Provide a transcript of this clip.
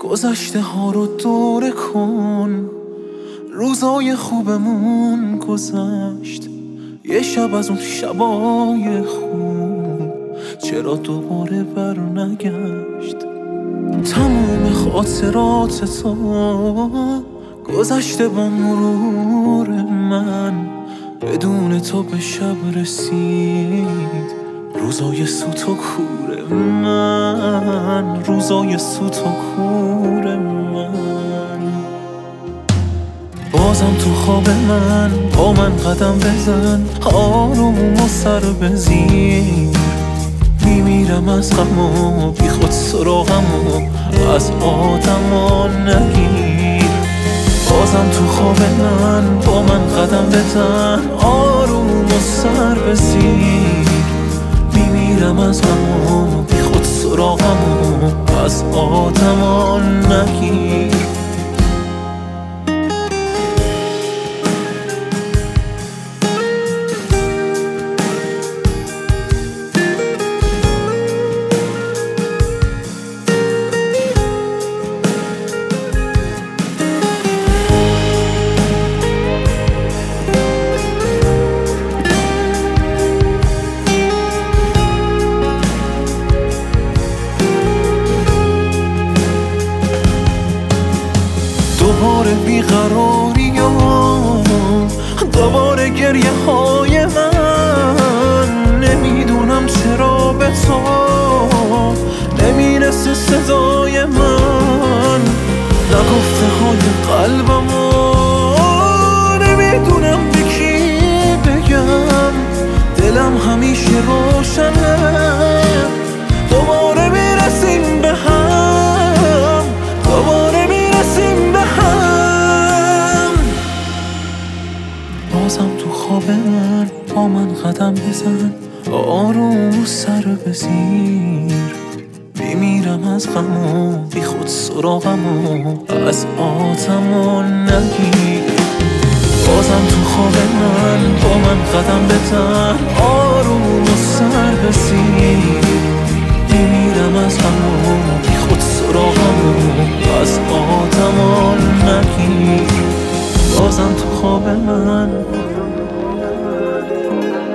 گذشته ها رو دوره کن، روزای خوبمون گذشت. یه شب از اون شبای خوب چرا دوباره بر نگشت؟ تموم خاطرات تو گذشته با مرور من، بدون تو به شب رسید روزای سوت و کور من، روزای سوت و کور من. بازم تو خواب من با من قدم بزن، آروم و سر بزیر. میمیرم از غم و بی خود سراغم و از آدما نگیر. بازم تو خواب من با من قدم بزن، آروم و سر بزیر. میمیرم از غم و بی خود سراغم و از آدما نگیر. دوباره بیقراری و دوباره گریه های من. نمیدونم چرا به تو نمیرسه صدای من، نگفته های قلبم و نمیدونم به کی بگم. دلم همیشه روشنه، دوباره میرسیم به هم، دوباره میرسیم به هم. بازم تو خواب من با من قدم بزن، آروم و سر بزیر. میمیرم از غم و بی خود سراغم و از آدما نگیر. بازم تو خواب من با من قدم بزن، آروم و سر بزیر. میمیرم از غم و بی خود سراغم و از آدما نگیر. بازم تو خواب من